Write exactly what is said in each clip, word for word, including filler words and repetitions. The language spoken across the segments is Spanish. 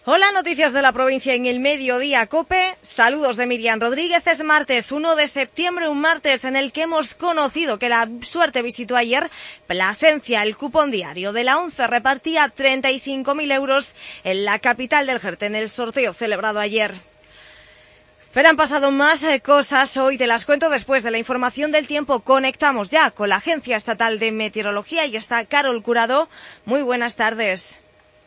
Hola, noticias de la provincia en el Mediodía COPE. Saludos de Miriam Rodríguez. Es martes uno de septiembre, un martes en el que hemos conocido que la suerte visitó ayer Plasencia. El cupón diario de la ONCE repartía treinta y cinco mil euros en la capital del Jerte en el sorteo celebrado ayer. Pero han pasado más eh, cosas hoy, te las cuento después de la información del tiempo. Conectamos ya con la Agencia Estatal de Meteorología y está Carol Curado. Muy buenas tardes.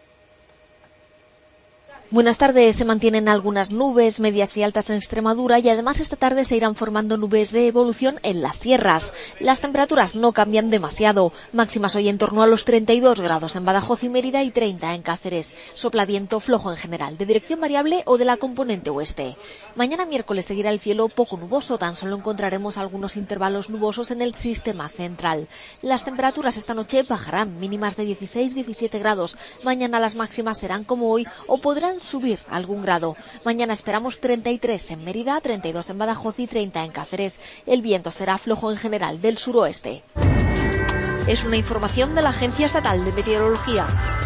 Buenas tardes. Se mantienen algunas nubes medias y altas en Extremadura y además esta tarde se irán formando nubes de evolución en las sierras. Las temperaturas no cambian demasiado. Máximas hoy en torno a los treinta y dos grados en Badajoz y Mérida y treinta en Cáceres. Sopla viento flojo en general, de dirección variable o de la componente oeste. Mañana miércoles seguirá el cielo poco nuboso. Tan solo encontraremos algunos intervalos nubosos en el sistema central. Las temperaturas esta noche bajarán, mínimas de dieciséis a diecisiete grados. Mañana las máximas serán como hoy o podrán subir algún grado. Mañana esperamos treinta y tres en Mérida, treinta y dos en Badajoz y treinta en Cáceres. El viento será flojo en general del suroeste. Es una información de la Agencia Estatal de Meteorología.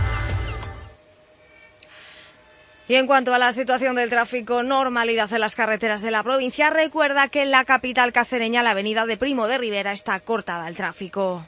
Y en cuanto a la situación del tráfico, normalidad en las carreteras de la provincia. Recuerda que en la capital cacereña la avenida de Primo de Rivera está cortada al tráfico.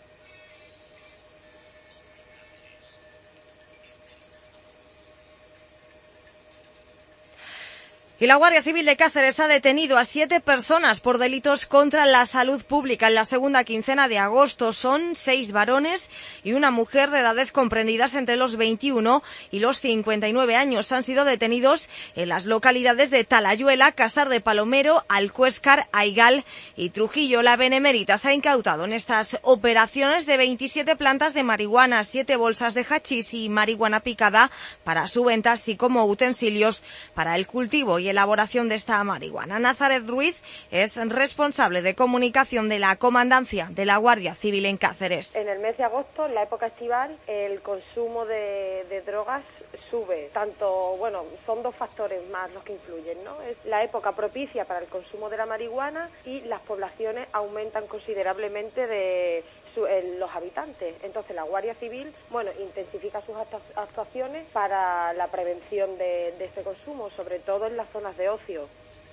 Y la Guardia Civil de Cáceres ha detenido a siete personas por delitos contra la salud pública en la segunda quincena de agosto. Son seis varones y una mujer de edades comprendidas entre los veintiuno y los cincuenta y nueve años. Han sido detenidos en las localidades de Talayuela, Casar de Palomero, Alcuéscar, Aigal y Trujillo. La Benemérita se ha incautado en estas operaciones de veintisiete plantas de marihuana, siete bolsas de hachís y marihuana picada para su venta, así como utensilios para el cultivo y elaboración de esta marihuana. Nazaret Ruiz es responsable de comunicación de la Comandancia de la Guardia Civil en Cáceres. En el mes de agosto, en la época estival, el consumo de, de drogas sube. Tanto, bueno, son dos factores más los que influyen, ¿no? Es la época propicia para el consumo de la marihuana y las poblaciones aumentan considerablemente de los habitantes. Entonces la Guardia Civil, bueno, intensifica sus actuaciones para la prevención de, de este consumo, sobre todo en las zonas de ocio.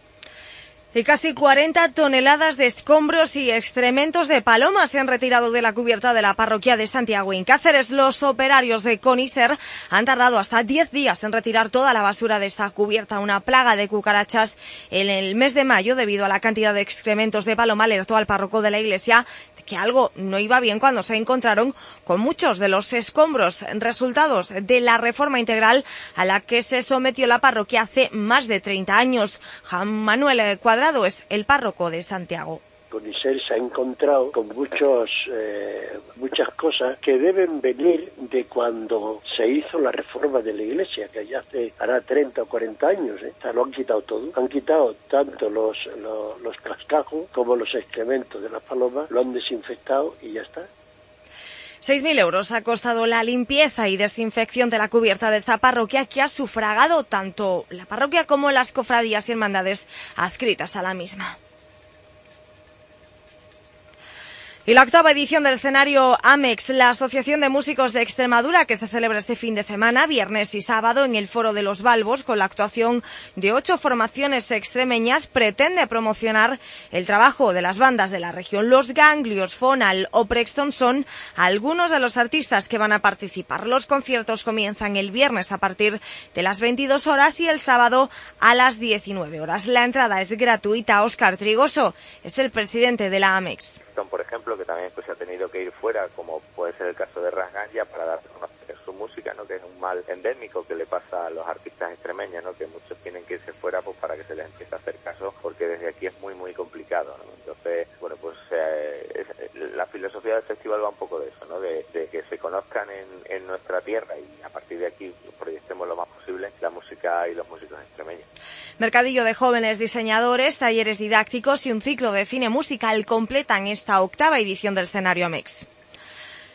Y casi cuarenta toneladas de escombros y excrementos de paloma se han retirado de la cubierta de la parroquia de Santiago en Cáceres. Los operarios de Coniser han tardado hasta diez días en retirar toda la basura de esta cubierta. Una plaga de cucarachas en el mes de mayo, debido a la cantidad de excrementos de paloma, alertó al párroco de la iglesia que algo no iba bien cuando se encontraron con muchos de los escombros, resultados de la reforma integral a la que se sometió la parroquia hace más de treinta años. Juan Manuel Cuadrado es el párroco de Santiago. Coniser se ha encontrado con muchos, eh, muchas cosas que deben venir de cuando se hizo la reforma de la iglesia, que ya hace hará treinta o cuarenta años, ¿eh? O sea, lo han quitado todo. Han quitado tanto los, los, los cascajos como los excrementos de las palomas, lo han desinfectado y ya está. seis mil euros ha costado la limpieza y desinfección de la cubierta de esta parroquia, que ha sufragado tanto la parroquia como las cofradías y hermandades adscritas a la misma. Y la octava edición del escenario Amex, la Asociación de Músicos de Extremadura, que se celebra este fin de semana, viernes y sábado, en el Foro de los Balbos, con la actuación de ocho formaciones extremeñas, pretende promocionar el trabajo de las bandas de la región. Los Ganglios, Fonal o Brexton son algunos de los artistas que van a participar. Los conciertos comienzan el viernes a partir de las veintidós horas y el sábado a las diecinueve horas. La entrada es gratuita. Óscar Trigoso es el presidente de la Amex. Por ejemplo, que también pues, se ha tenido que ir fuera, como puede ser el caso de Rasganya, para dar a conocer su música, ¿no? Que es un mal endémico que le pasa a los artistas extremeños, ¿no? Que muchos tienen que irse fuera pues para que se les empiece a hacer caso, porque desde aquí es muy muy complicado, ¿no? Entonces, bueno, pues eh, es, la filosofía del festival va un poco de eso, ¿no? De, de que se conozcan en, en nuestra tierra y a partir de aquí proyectemos lo más posible la música y los músicos extremeños. Mercadillo de jóvenes diseñadores, talleres didácticos y un ciclo de cine musical completan esta octava edición del escenario Amex.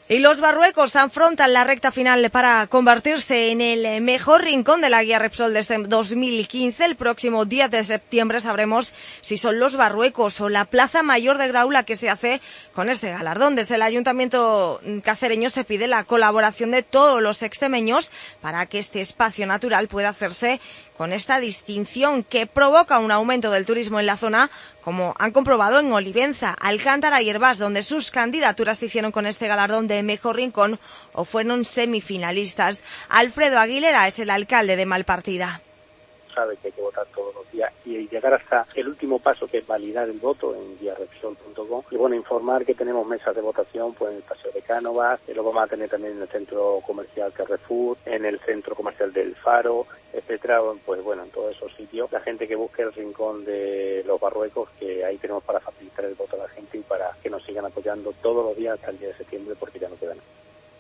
Y los barruecos afrontan la recta final para convertirse en el mejor rincón de la guía Repsol desde dos mil quince. El próximo diez de septiembre sabremos si son los barruecos o la Plaza Mayor de Grau la que se hace con este galardón. Desde el Ayuntamiento cacereño se pide la colaboración de todos los extremeños para que este espacio natural pueda hacerse con esta distinción que provoca un aumento del turismo en la zona, como han comprobado en Olivenza, Alcántara y Hervás, donde sus candidaturas se hicieron con este galardón de mejor rincón o fueron semifinalistas. Alfredo Aguilera es el alcalde de Malpartida. Sabe que hay que votar todos los días y llegar hasta el último paso, que es validar el voto en guía repsol punto com. Y bueno, informar que tenemos mesas de votación pues en el Paseo de Cánovas, que lo vamos a tener también en el centro comercial Carrefour, en el centro comercial del Faro, etcétera. Pues bueno, en todos esos sitios, la gente que busque el rincón de los barruecos, que ahí tenemos para facilitar el voto a la gente y para que nos sigan apoyando todos los días hasta el diez de septiembre, porque ya no queda nada.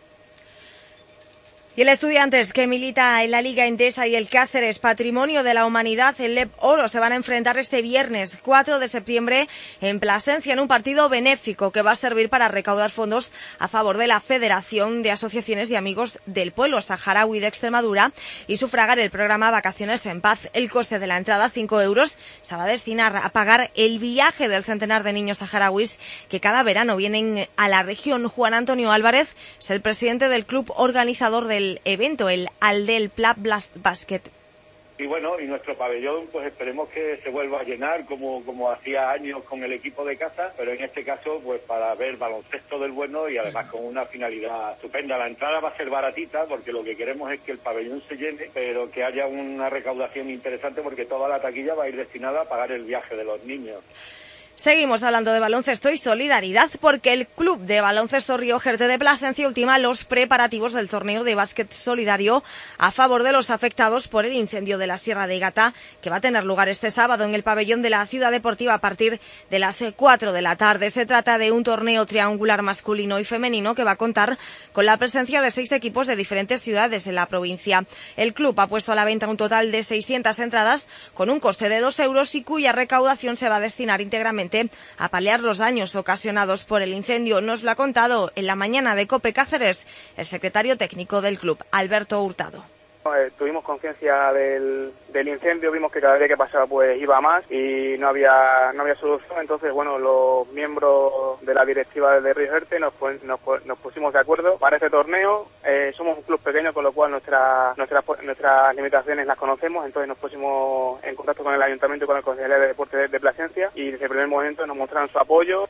Y el Estudiantes, que milita en la Liga Endesa, y el Cáceres, Patrimonio de la Humanidad, el Lep Oro, se van a enfrentar este viernes cuatro de septiembre en Plasencia en un partido benéfico que va a servir para recaudar fondos a favor de la Federación de Asociaciones de Amigos del Pueblo Saharaui de Extremadura y sufragar el programa Vacaciones en Paz. El coste de la entrada, cinco euros, se va a destinar a pagar el viaje del centenar de niños saharauis que cada verano vienen a la región. Juan Antonio Álvarez es el presidente del club organizador del el evento, el Aldel Pla Blast Basket. Y bueno, y nuestro pabellón, pues esperemos que se vuelva a llenar como como hacía años con el equipo de casa, pero en este caso, pues para ver baloncesto del bueno y además con una finalidad estupenda. La entrada va a ser baratita porque lo que queremos es que el pabellón se llene, pero que haya una recaudación interesante porque toda la taquilla va a ir destinada a pagar el viaje de los niños. Seguimos hablando de baloncesto y solidaridad porque el Club de Baloncesto Río Jerte de Plasencia ultima los preparativos del torneo de básquet solidario a favor de los afectados por el incendio de la Sierra de Gata, que va a tener lugar este sábado en el pabellón de la Ciudad Deportiva a partir de las cuatro de la tarde. Se trata de un torneo triangular masculino y femenino que va a contar con la presencia de seis equipos de diferentes ciudades de la provincia. El club ha puesto a la venta un total de seiscientas entradas con un coste de dos euros y cuya recaudación se va a destinar íntegramente a paliar los daños ocasionados por el incendio. Nos lo ha contado en la mañana de COPE Cáceres el secretario técnico del club, Alberto Hurtado. Eh, tuvimos conciencia del, del incendio, vimos que cada día que pasaba pues iba más y no había no había solución. Entonces, bueno, los miembros de la directiva de Río Jerte nos, nos, nos pusimos de acuerdo para este torneo. Eh, somos un club pequeño, con lo cual nuestra, nuestra, nuestras limitaciones las conocemos. Entonces nos pusimos en contacto con el Ayuntamiento y con el Consejo de Deportes de, de Plasencia y desde el primer momento nos mostraron su apoyo.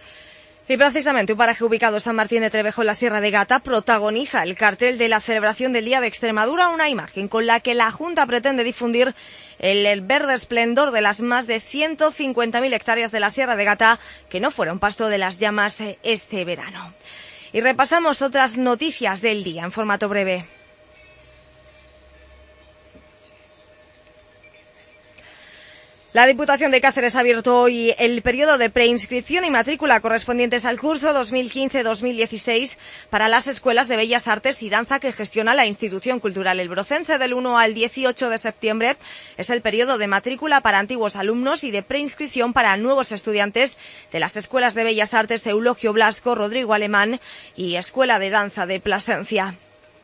Y precisamente un paraje ubicado en San Martín de Trevejo, en la Sierra de Gata, protagoniza el cartel de la celebración del Día de Extremadura, una imagen con la que la Junta pretende difundir el, el verde esplendor de las más de ciento cincuenta mil hectáreas de la Sierra de Gata que no fueron pasto de las llamas este verano. Y repasamos otras noticias del día en formato breve. La Diputación de Cáceres ha abierto hoy el periodo de preinscripción y matrícula correspondientes al curso dos mil quince dos mil dieciséis para las escuelas de Bellas Artes y Danza que gestiona la institución cultural El Brocense. Del uno al dieciocho de septiembre es el periodo de matrícula para antiguos alumnos y de preinscripción para nuevos estudiantes de las escuelas de Bellas Artes Eulogio Blasco, Rodrigo Alemán y Escuela de Danza de Plasencia.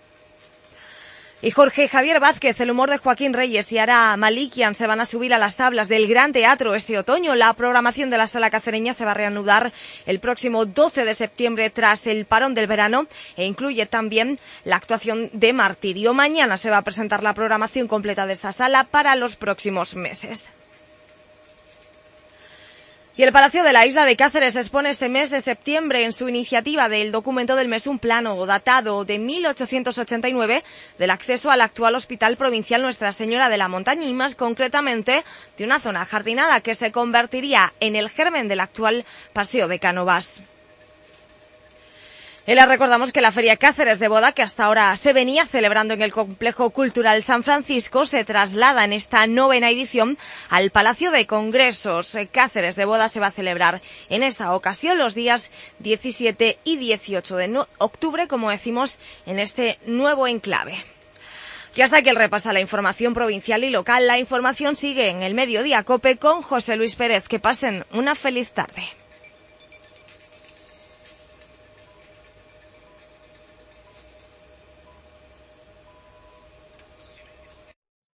Y Jorge Javier Vázquez, el humor de Joaquín Reyes y Ara Malikian se van a subir a las tablas del Gran Teatro este otoño. La programación de la Sala Cacereña se va a reanudar el próximo doce de septiembre tras el parón del verano e incluye también la actuación de Martirio. Mañana se va a presentar la programación completa de esta sala para los próximos meses. Y el Palacio de la Isla de Cáceres expone este mes de septiembre en su iniciativa del documento del mes un plano datado de mil ochocientos ochenta y nueve del acceso al actual Hospital Provincial Nuestra Señora de la Montaña y más concretamente de una zona jardinada que se convertiría en el germen del actual Paseo de Cánovas. Y les recordamos que la Feria Cáceres de Boda, que hasta ahora se venía celebrando en el Complejo Cultural San Francisco, se traslada en esta novena edición al Palacio de Congresos. Cáceres de Boda se va a celebrar en esta ocasión los días diecisiete y dieciocho de octubre, como decimos, en este nuevo enclave. Y hasta aquí el repaso a la información provincial y local. La información sigue en el Mediodía COPE con José Luis Pérez. Que pasen una feliz tarde.